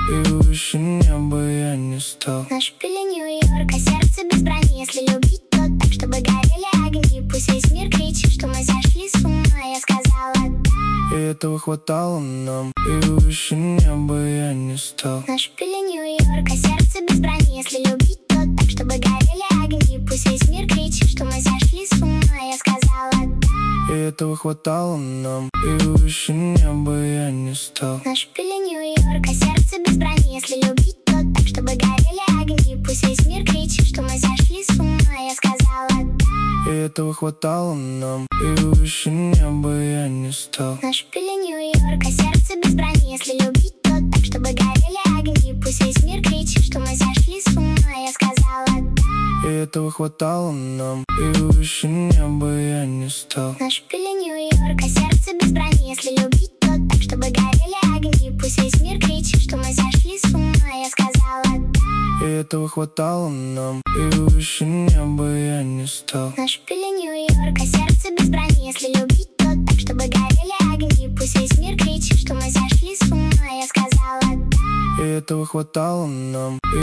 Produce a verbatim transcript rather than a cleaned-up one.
И выше неба я не стал. Наш пили Нью-Йорк, а сердце без брони. Если любить, то так, чтобы горели огни. Пусть весь мир кричит, что мы сошли с ума. Я сказала да, и этого хватало нам. И выше неба я не стал. наш пили Нью-Йорк, а сердце без брони. Если любить, то так, чтобы горели огни. Пусть весь мир кричит, что мы сошли с ума. Я сказала да, и этого хватало нам. И выше неба я не стал. наш пили Нью-Йорк, а сердце без брони. Если любить, то так, чтобы горели огни. Пусть весь мир кричит, что мы сошли с ума. Я сказала да, и этого хватало нам. И выше неба я не стал. наш пили Нью-Йорк, а сердце без брони. Если любить, то так, чтобы горели огни. Пусть весь мир кричит, что мы сошли с ума. Я сказала да, и этого хватало нам. И выше неба я не стал. наш пили Нью-Йорк, а сердце без брони. Если любить, то так, чтобы горели огни. Пусть весь мир кричит, что мы сошли с ума. Я сказала да, и этого хватало нам. И выше неба я не стал. наш пили Нью-Йорк, а сердце без брони. Если любить, то так, чтобы горели огни. Пусть весь мир кричит, что мы сошли с ума. Я сказала да, и этого хватало нам.